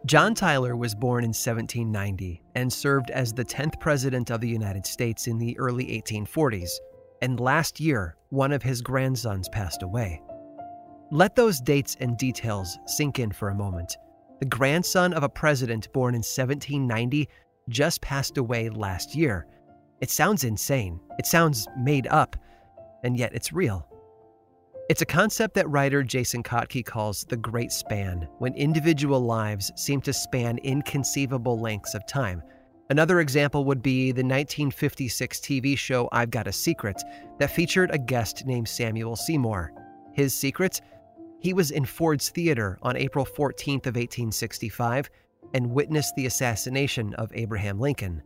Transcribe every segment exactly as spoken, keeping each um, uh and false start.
John Tyler was born in seventeen ninety and served as the tenth president of the United States in the early eighteen forties. And last year, one of his grandsons passed away. Let those dates and details sink in for a moment. The grandson of a president born in seventeen ninety just passed away last year. It sounds insane. It sounds made up, and yet it's real. It's a concept that writer Jason Kotke calls the Great Span, when individual lives seem to span inconceivable lengths of time. Another example would be the nineteen fifty-six T V show I've Got a Secret that featured a guest named Samuel Seymour. His secret? He was in Ford's Theater on April fourteenth of eighteen sixty-five and witnessed the assassination of Abraham Lincoln.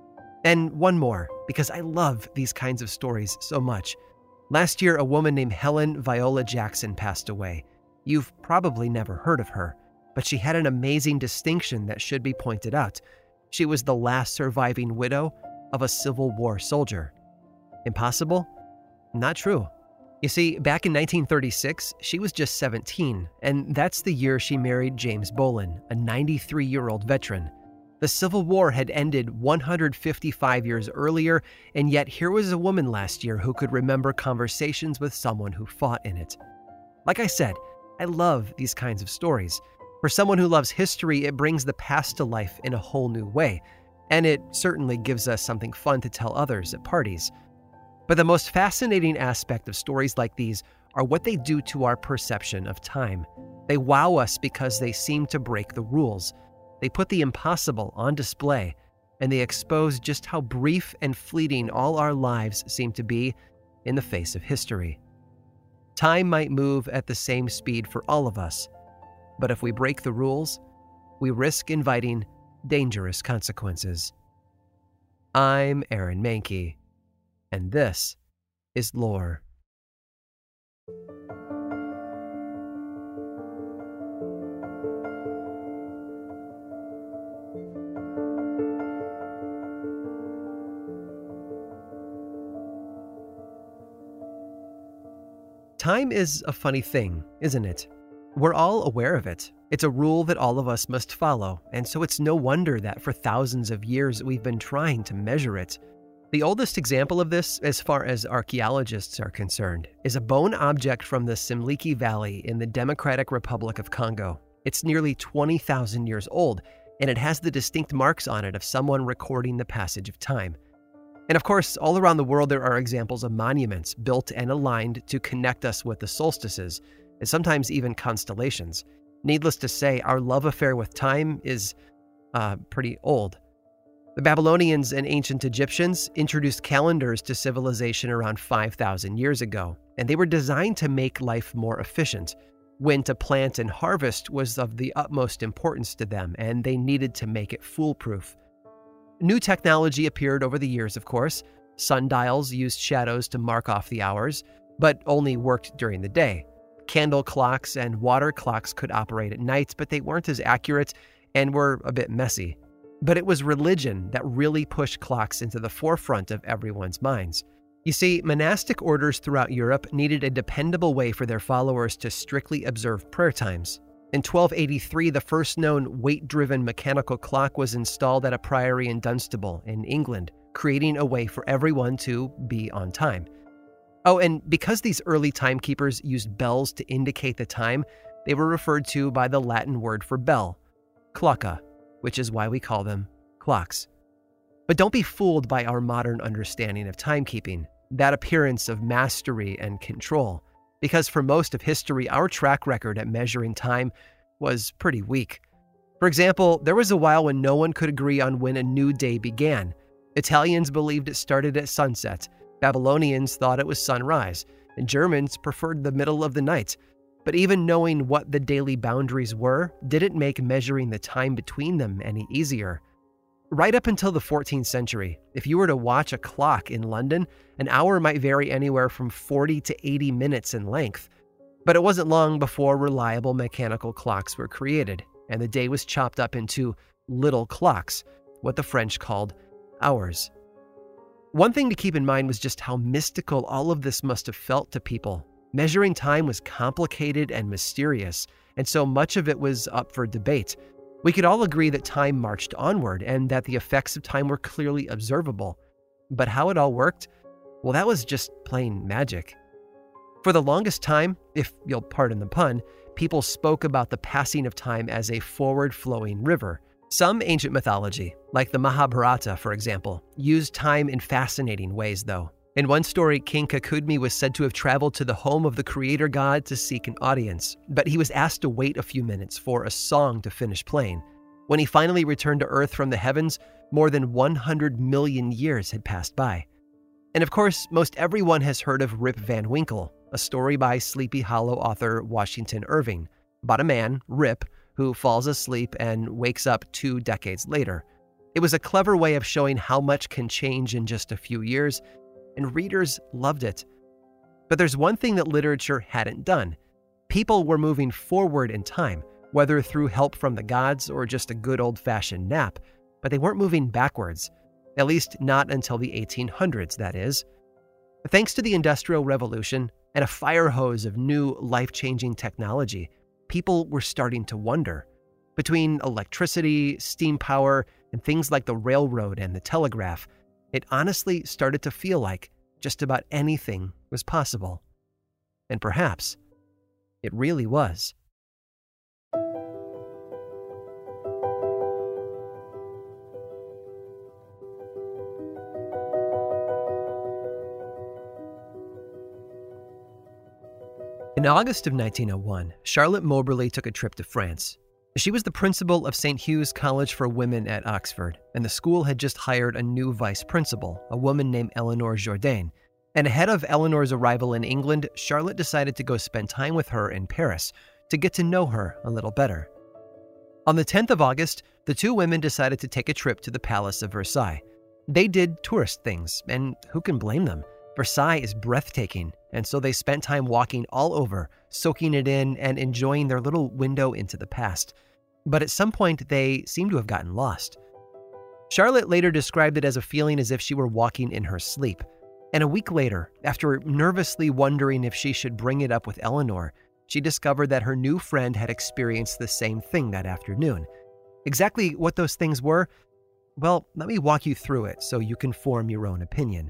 And one more, because I love these kinds of stories so much. Last year, a woman named Helen Viola Jackson passed away. You've probably never heard of her, but she had an amazing distinction that should be pointed out. She was the last surviving widow of a Civil War soldier. Impossible? Not true. You see, back in nineteen thirty-six, she was just seventeen, and that's the year she married James Bolin, a ninety-three-year-old veteran. The Civil War had ended one hundred fifty-five years earlier, and yet here was a woman last year who could remember conversations with someone who fought in it. Like I said, I love these kinds of stories. For someone who loves history, it brings the past to life in a whole new way, and it certainly gives us something fun to tell others at parties. But the most fascinating aspect of stories like these are what they do to our perception of time. They wow us because they seem to break the rules. They put the impossible on display, and they expose just how brief and fleeting all our lives seem to be in the face of history. Time might move at the same speed for all of us, but if we break the rules, we risk inviting dangerous consequences. I'm Aaron Mahnke, and this is Lore. Time is a funny thing, isn't it? We're all aware of it. It's a rule that all of us must follow, and so it's no wonder that for thousands of years we've been trying to measure it. The oldest example of this, as far as archaeologists are concerned, is a bone object from the Semliki Valley in the Democratic Republic of Congo. It's nearly twenty thousand years old, and it has the distinct marks on it of someone recording the passage of time. And of course, all around the world there are examples of monuments built and aligned to connect us with the solstices, and sometimes even constellations. Needless to say, our love affair with time is uh, pretty old. The Babylonians and ancient Egyptians introduced calendars to civilization around five thousand years ago, and they were designed to make life more efficient. When to plant and harvest was of the utmost importance to them, and they needed to make it foolproof. New technology appeared over the years, of course. Sundials used shadows to mark off the hours, but only worked during the day. Candle clocks and water clocks could operate at night, but they weren't as accurate and were a bit messy. But it was religion that really pushed clocks into the forefront of everyone's minds. You see, monastic orders throughout Europe needed a dependable way for their followers to strictly observe prayer times. In twelve eighty-three, the first known weight-driven mechanical clock was installed at a priory in Dunstable in England, creating a way for everyone to be on time. Oh, and because these early timekeepers used bells to indicate the time, they were referred to by the Latin word for bell, clocca, which is why we call them clocks. But don't be fooled by our modern understanding of timekeeping, that appearance of mastery and control, because for most of history, our track record at measuring time was pretty weak. For example, there was a while when no one could agree on when a new day began. Italians believed it started at sunset, Babylonians thought it was sunrise, and Germans preferred the middle of the night. But even knowing what the daily boundaries were didn't make measuring the time between them any easier. Right up until the fourteenth century, if you were to watch a clock in London, an hour might vary anywhere from forty to eighty minutes in length. But it wasn't long before reliable mechanical clocks were created, and the day was chopped up into little clocks, what the French called hours. One thing to keep in mind was just how mystical all of this must have felt to people. Measuring time was complicated and mysterious, and so much of it was up for debate. We could all agree that time marched onward and that the effects of time were clearly observable. But how it all worked? Well, that was just plain magic. For the longest time, if you'll pardon the pun, people spoke about the passing of time as a forward-flowing river. Some ancient mythology, like the Mahabharata, for example, used time in fascinating ways, though. In one story, King Kakudmi was said to have traveled to the home of the creator god to seek an audience, but he was asked to wait a few minutes for a song to finish playing. When he finally returned to Earth from the heavens, more than one hundred million years had passed by. And of course, most everyone has heard of Rip Van Winkle, a story by Sleepy Hollow author Washington Irving, about a man, Rip, who falls asleep and wakes up two decades later. It was a clever way of showing how much can change in just a few years, and readers loved it. But there's one thing that literature hadn't done. People were moving forward in time, whether through help from the gods or just a good old-fashioned nap, but they weren't moving backwards. At least not until the eighteen hundreds, that is. Thanks to the Industrial Revolution and a fire hose of new life-changing technology, people were starting to wonder. Between electricity, steam power, and things like the railroad and the telegraph, it honestly started to feel like just about anything was possible. And perhaps it really was. In August of nineteen oh one, Charlotte Moberly took a trip to France. She was the principal of Saint Hugh's College for Women at Oxford, and the school had just hired a new vice principal, a woman named Eleanor Jourdain. And ahead of Eleanor's arrival in England, Charlotte decided to go spend time with her in Paris to get to know her a little better. On the tenth of August, the two women decided to take a trip to the Palace of Versailles. They did tourist things, and who can blame them? Versailles is breathtaking, and so they spent time walking all over, soaking it in and enjoying their little window into the past. But at some point, they seemed to have gotten lost. Charlotte later described it as a feeling as if she were walking in her sleep. And a week later, after nervously wondering if she should bring it up with Eleanor, she discovered that her new friend had experienced the same thing that afternoon. Exactly what those things were? Well, let me walk you through it so you can form your own opinion.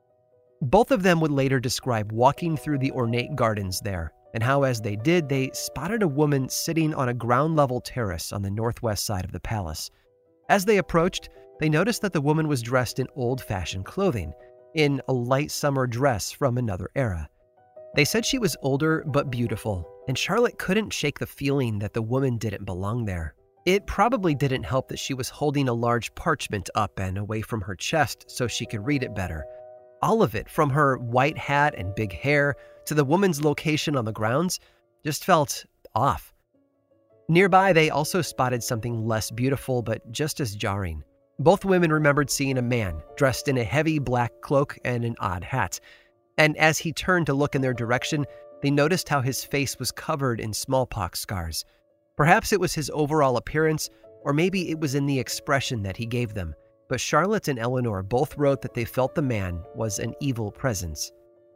Both of them would later describe walking through the ornate gardens there, and how as they did, they spotted a woman sitting on a ground-level terrace on the northwest side of the palace. As they approached, they noticed that the woman was dressed in old-fashioned clothing, in a light summer dress from another era. They said she was older but beautiful, and Charlotte couldn't shake the feeling that the woman didn't belong there. It probably didn't help that she was holding a large parchment up and away from her chest so she could read it better. All of it, from her white hat and big hair to the woman's location on the grounds, just felt off. Nearby, they also spotted something less beautiful but just as jarring. Both women remembered seeing a man dressed in a heavy black cloak and an odd hat. And as he turned to look in their direction, they noticed how his face was covered in smallpox scars. Perhaps it was his overall appearance, or maybe it was in the expression that he gave them. But Charlotte and Eleanor both wrote that they felt the man was an evil presence.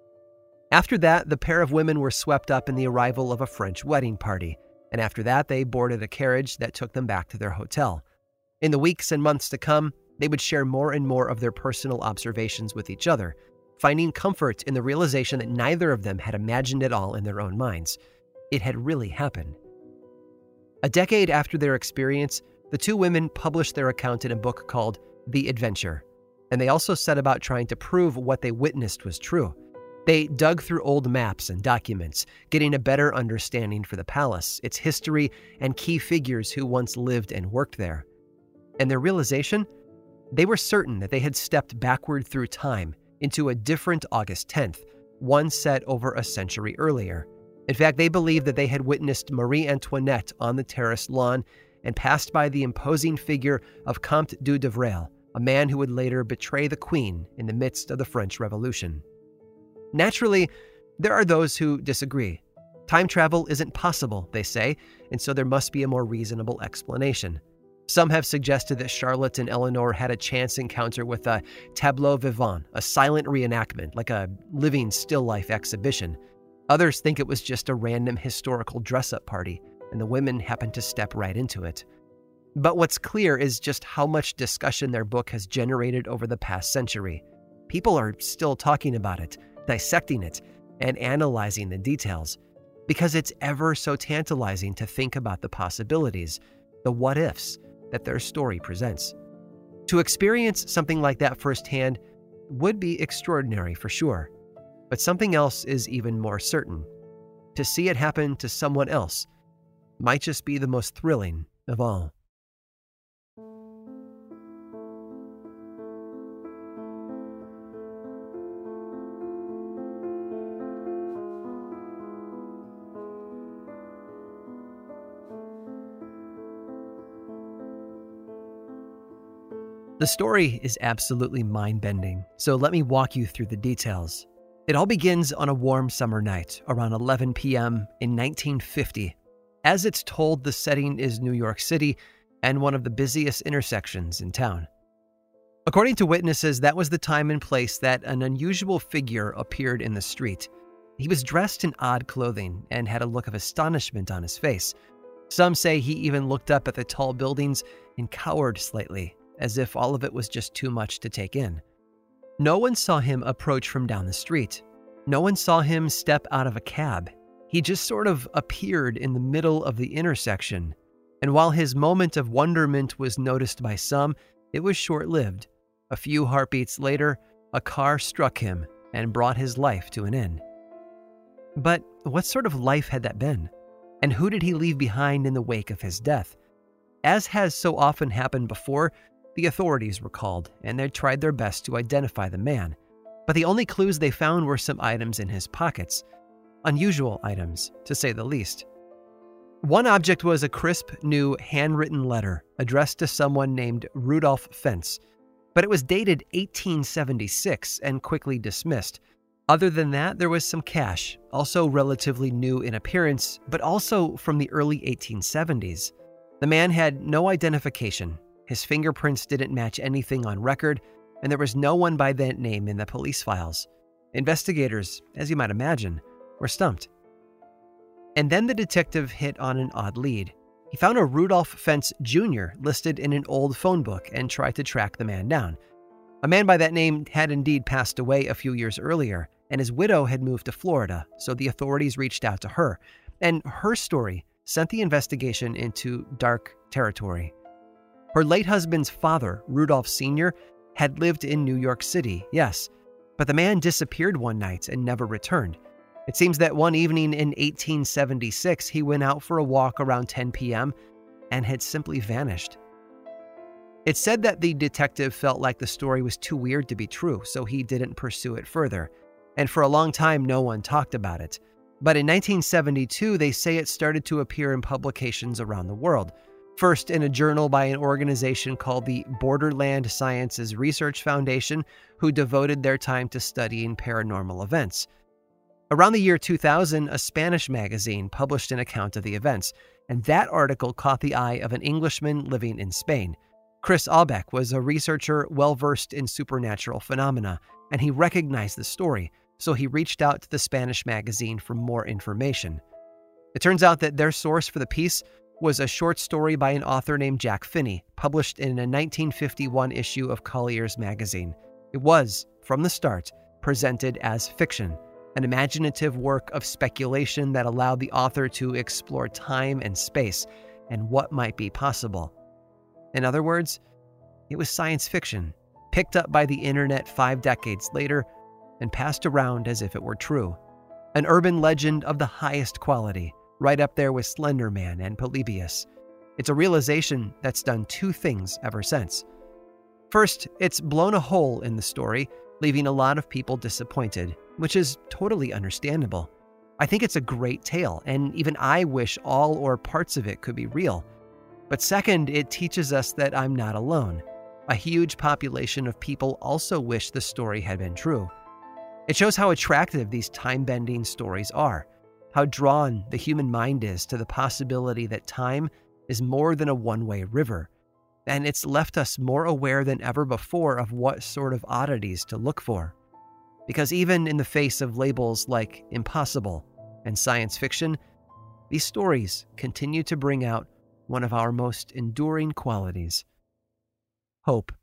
After that, the pair of women were swept up in the arrival of a French wedding party, and after that, they boarded a carriage that took them back to their hotel. In the weeks and months to come, they would share more and more of their personal observations with each other, finding comfort in the realization that neither of them had imagined it all in their own minds. It had really happened. A decade after their experience, the two women published their account in a book called The Adventure, and they also set about trying to prove what they witnessed was true. They dug through old maps and documents, getting a better understanding for the palace, its history, and key figures who once lived and worked there. And their realization? They were certain that they had stepped backward through time into a different August tenth, one set over a century earlier. In fact, they believed that they had witnessed Marie Antoinette on the terrace lawn and passed by the imposing figure of Comte de Devrel, a man who would later betray the Queen in the midst of the French Revolution. Naturally, there are those who disagree. Time travel isn't possible, they say, and so there must be a more reasonable explanation. Some have suggested that Charlotte and Eleanor had a chance encounter with a tableau vivant, a silent reenactment, like a living still life exhibition. Others think it was just a random historical dress-up party, and the women happened to step right into it. But what's clear is just how much discussion their book has generated over the past century. People are still talking about it, dissecting it, and analyzing the details, because it's ever so tantalizing to think about the possibilities, the what-ifs that their story presents. To experience something like that firsthand would be extraordinary for sure, but something else is even more certain. To see it happen to someone else might just be the most thrilling of all. The story is absolutely mind-bending, so let me walk you through the details. It all begins on a warm summer night around eleven p.m. in nineteen fifty. As it's told, the setting is New York City and one of the busiest intersections in town. According to witnesses, that was the time and place that an unusual figure appeared in the street. He was dressed in odd clothing and had a look of astonishment on his face. Some say he even looked up at the tall buildings and cowered slightly, as if all of it was just too much to take in. No one saw him approach from down the street. No one saw him step out of a cab. He just sort of appeared in the middle of the intersection. And while his moment of wonderment was noticed by some, it was short-lived. A few heartbeats later, a car struck him and brought his life to an end. But what sort of life had that been? And who did he leave behind in the wake of his death? As has so often happened before, the authorities were called, and they tried their best to identify the man. But the only clues they found were some items in his pockets. Unusual items, to say the least. One object was a crisp, new, handwritten letter addressed to someone named Rudolph Fentz, but it was dated eighteen seventy-six and quickly dismissed. Other than that, there was some cash, also relatively new in appearance, but also from the early eighteen seventies. The man had no identification. His fingerprints didn't match anything on record, and there was no one by that name in the police files. Investigators, as you might imagine, were stumped. And then the detective hit on an odd lead. He found a Rudolph Fentz Junior listed in an old phone book and tried to track the man down. A man by that name had indeed passed away a few years earlier, and his widow had moved to Florida, so the authorities reached out to her. And her story sent the investigation into dark territory. Her late husband's father, Rudolph Senior, had lived in New York City, yes, but the man disappeared one night and never returned. It seems that one evening in eighteen seventy-six, he went out for a walk around ten p.m. and had simply vanished. It's said that the detective felt like the story was too weird to be true, so he didn't pursue it further. And for a long time, no one talked about it. But in nineteen seventy-two, they say it started to appear in publications around the world. First in a journal by an organization called the Borderland Sciences Research Foundation, who devoted their time to studying paranormal events. Around the year two thousand, a Spanish magazine published an account of the events, and that article caught the eye of an Englishman living in Spain. Chris Albeck was a researcher well-versed in supernatural phenomena, and he recognized the story, so he reached out to the Spanish magazine for more information. It turns out that their source for the piece was a short story by an author named Jack Finney, published in a nineteen fifty-one issue of Collier's magazine. It was, from the start, presented as fiction, an imaginative work of speculation that allowed the author to explore time and space and what might be possible. In other words, it was science fiction, picked up by the internet five decades later and passed around as if it were true. An urban legend of the highest quality, right up there with Slender Man and Polybius. It's a realization that's done two things ever since. First, it's blown a hole in the story, leaving a lot of people disappointed, which is totally understandable. I think it's a great tale, and even I wish all or parts of it could be real. But second, it teaches us that I'm not alone. A huge population of people also wish the story had been true. It shows how attractive these time-bending stories are, how drawn the human mind is to the possibility that time is more than a one-way river. And it's left us more aware than ever before of what sort of oddities to look for. Because even in the face of labels like impossible and science fiction, these stories continue to bring out one of our most enduring qualities: hope.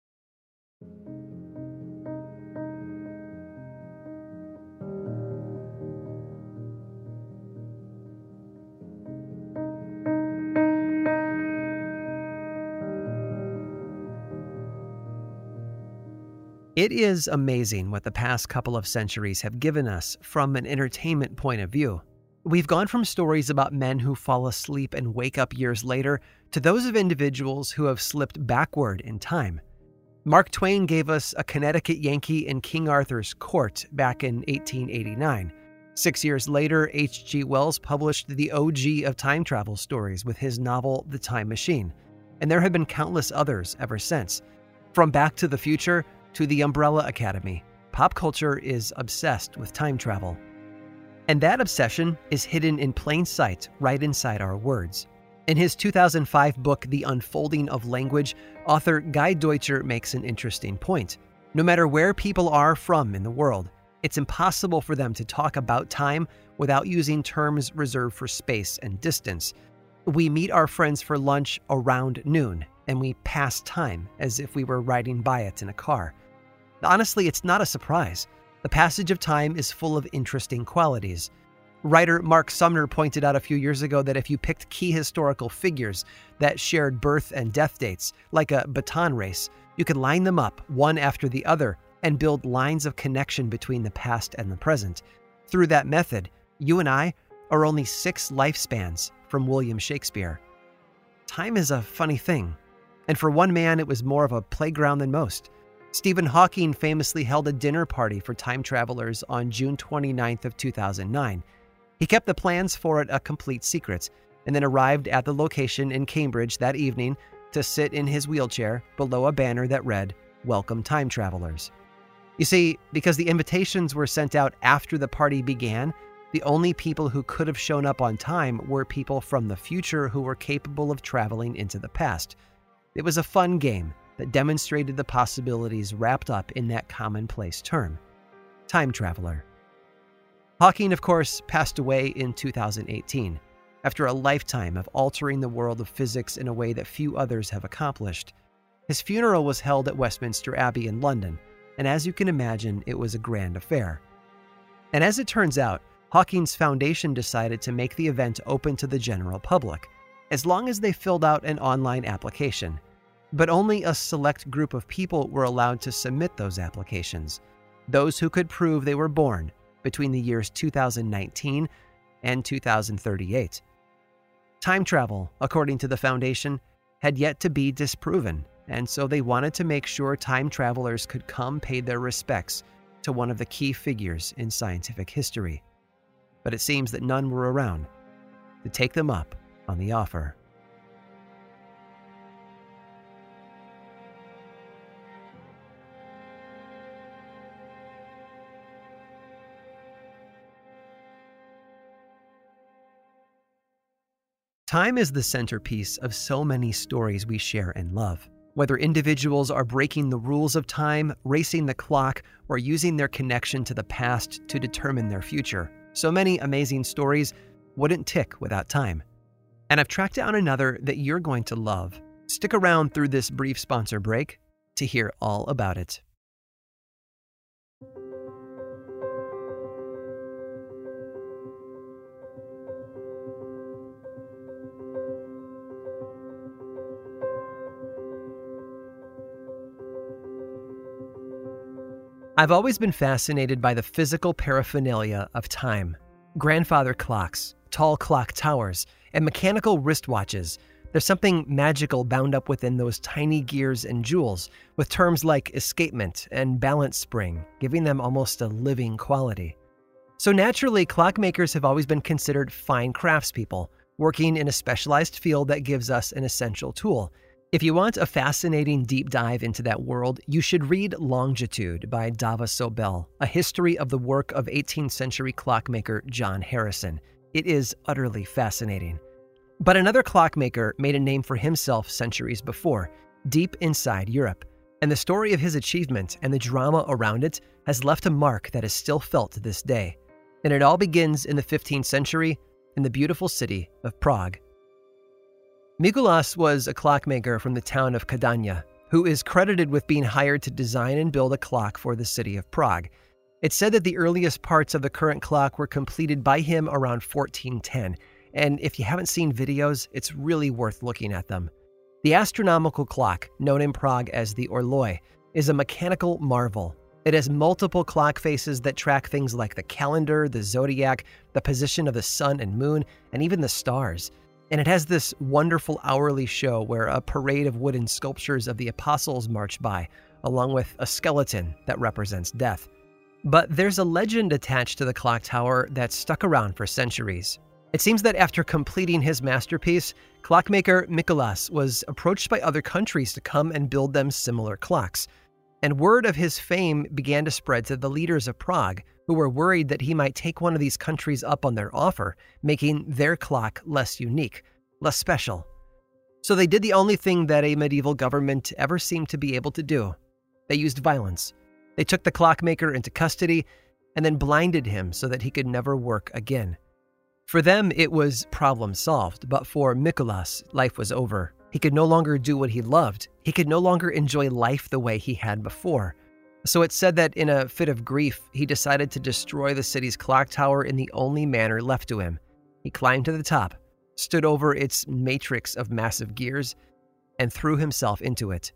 It is amazing what the past couple of centuries have given us from an entertainment point of view. We've gone from stories about men who fall asleep and wake up years later to those of individuals who have slipped backward in time. Mark Twain gave us A Connecticut Yankee in King Arthur's Court back in eighteen eighty-nine. Six years later, H G Wells published the O G of time travel stories with his novel The Time Machine, and there have been countless others ever since. From Back to the Future to The Umbrella Academy, pop culture is obsessed with time travel. And that obsession is hidden in plain sight right inside our words. In his two thousand five book, The Unfolding of Language, author Guy Deutscher makes an interesting point. No matter where people are from in the world, it's impossible for them to talk about time without using terms reserved for space and distance. We meet our friends for lunch around noon, and we pass time as if we were riding by it in a car. Honestly, it's not a surprise. The passage of time is full of interesting qualities. Writer Mark Sumner pointed out a few years ago that if you picked key historical figures that shared birth and death dates, like a baton race, you could line them up one after the other and build lines of connection between the past and the present. Through that method, you and I are only six lifespans from William Shakespeare. Time is a funny thing, and for one man, it was more of a playground than most. Stephen Hawking famously held a dinner party for time travelers on June twenty-ninth of two thousand nine. He kept the plans for it a complete secret, and then arrived at the location in Cambridge that evening to sit in his wheelchair below a banner that read, "Welcome Time Travelers." You see, because the invitations were sent out after the party began, the only people who could have shown up on time were people from the future who were capable of traveling into the past. It was a fun game that demonstrated the possibilities wrapped up in that commonplace term, time traveler. Hawking, of course, passed away in two thousand eighteen, after a lifetime of altering the world of physics in a way that few others have accomplished. His funeral was held at Westminster Abbey in London, and as you can imagine, it was a grand affair. And as it turns out, Hawking's foundation decided to make the event open to the general public, as long as they filled out an online application. But only a select group of people were allowed to submit those applications, those who could prove they were born between the years two thousand nineteen and two thousand thirty-eight. Time travel, according to the foundation, had yet to be disproven, and so they wanted to make sure time travelers could come pay their respects to one of the key figures in scientific history. But it seems that none were around to take them up on the offer. Time is the centerpiece of so many stories we share and love. Whether individuals are breaking the rules of time, racing the clock, or using their connection to the past to determine their future, so many amazing stories wouldn't tick without time. And I've tracked down another that you're going to love. Stick around through this brief sponsor break to hear all about it. I've always been fascinated by the physical paraphernalia of time. Grandfather clocks, tall clock towers, and mechanical wristwatches. There's something magical bound up within those tiny gears and jewels, with terms like escapement and balance spring, giving them almost a living quality. So naturally, clockmakers have always been considered fine craftspeople, working in a specialized field that gives us an essential tool. If you want a fascinating deep dive into that world, you should read Longitude by Dava Sobel, a history of the work of eighteenth century clockmaker John Harrison. It is utterly fascinating. But another clockmaker made a name for himself centuries before, deep inside Europe, and the story of his achievement and the drama around it has left a mark that is still felt to this day. And it all begins in the fifteenth century in the beautiful city of Prague. Mikulas was a clockmaker from the town of Kadania, who is credited with being hired to design and build a clock for the city of Prague. It's said that the earliest parts of the current clock were completed by him around fourteen ten, and if you haven't seen videos, it's really worth looking at them. The astronomical clock, known in Prague as the Orloj, is a mechanical marvel. It has multiple clock faces that track things like the calendar, the zodiac, the position of the sun and moon, and even the stars. And it has this wonderful hourly show where a parade of wooden sculptures of the apostles march by, along with a skeleton that represents death. But there's a legend attached to the clock tower that's stuck around for centuries. It seems that after completing his masterpiece, clockmaker Mikulas was approached by other countries to come and build them similar clocks. And word of his fame began to spread to the leaders of Prague, who were worried that he might take one of these countries up on their offer, making their clock less unique, less special. So they did the only thing that a medieval government ever seemed to be able to do. They used violence. They took the clockmaker into custody and then blinded him so that he could never work again. For them, it was problem solved, but for Mikulas, life was over. He could no longer do what he loved. He could no longer enjoy life the way he had before. So it's said that in a fit of grief, he decided to destroy the city's clock tower in the only manner left to him. He climbed to the top, stood over its matrix of massive gears, and threw himself into it.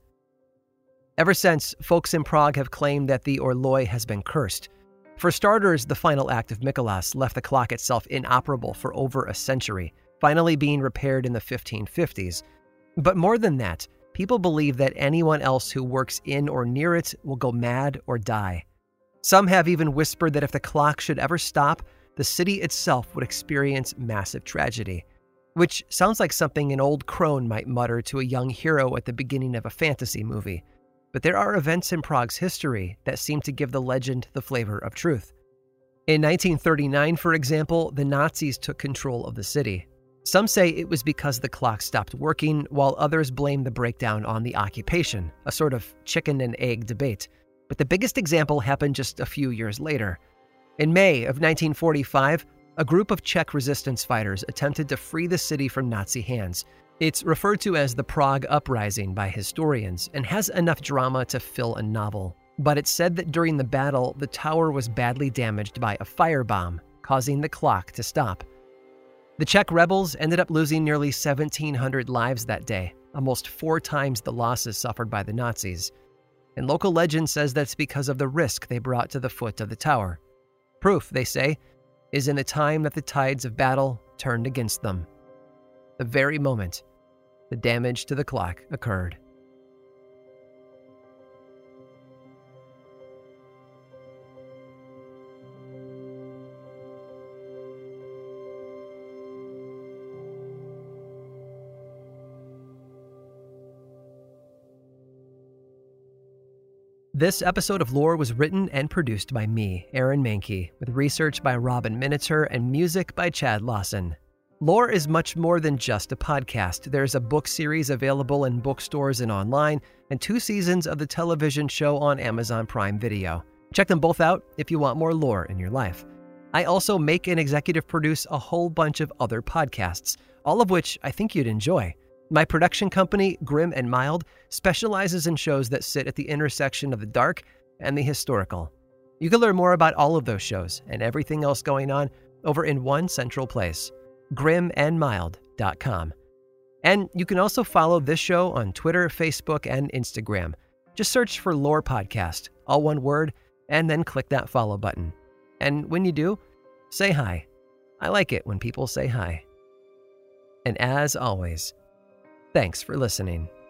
Ever since, folks in Prague have claimed that the Orloj has been cursed. For starters, the final act of Mikulas left the clock itself inoperable for over a century, finally being repaired in the fifteen fifties. But more than that, people believe that anyone else who works in or near it will go mad or die. Some have even whispered that if the clock should ever stop, the city itself would experience massive tragedy, which sounds like something an old crone might mutter to a young hero at the beginning of a fantasy movie. But there are events in Prague's history that seem to give the legend the flavor of truth. In nineteen thirty-nine, for example, the Nazis took control of the city. Some say it was because the clock stopped working, while others blame the breakdown on the occupation, a sort of chicken and egg debate. But the biggest example happened just a few years later. In May of nineteen forty-five, a group of Czech resistance fighters attempted to free the city from Nazi hands. It's referred to as the Prague Uprising by historians and has enough drama to fill a novel. But it's said that during the battle, the tower was badly damaged by a firebomb, causing the clock to stop. The Czech rebels ended up losing nearly seventeen hundred lives that day, almost four times the losses suffered by the Nazis. And local legend says that's because of the risk they brought to the foot of the tower. Proof, they say, is in the time that the tides of battle turned against them. The very moment the damage to the clock occurred. This episode of Lore was written and produced by me, Aaron Mahnke, with research by Robin Miniter and music by Chad Lawson. Lore is much more than just a podcast. There's a book series available in bookstores and online, and two seasons of the television show on Amazon Prime Video. Check them both out if you want more lore in your life. I also make and executive produce a whole bunch of other podcasts, all of which I think you'd enjoy. My production company, Grim and Mild, specializes in shows that sit at the intersection of the dark and the historical. You can learn more about all of those shows and everything else going on over in one central place, grim and mild dot com. And you can also follow this show on Twitter, Facebook, and Instagram. Just search for Lore Podcast, all one word, and then click that follow button. And when you do, say hi. I like it when people say hi. And as always, thanks for listening.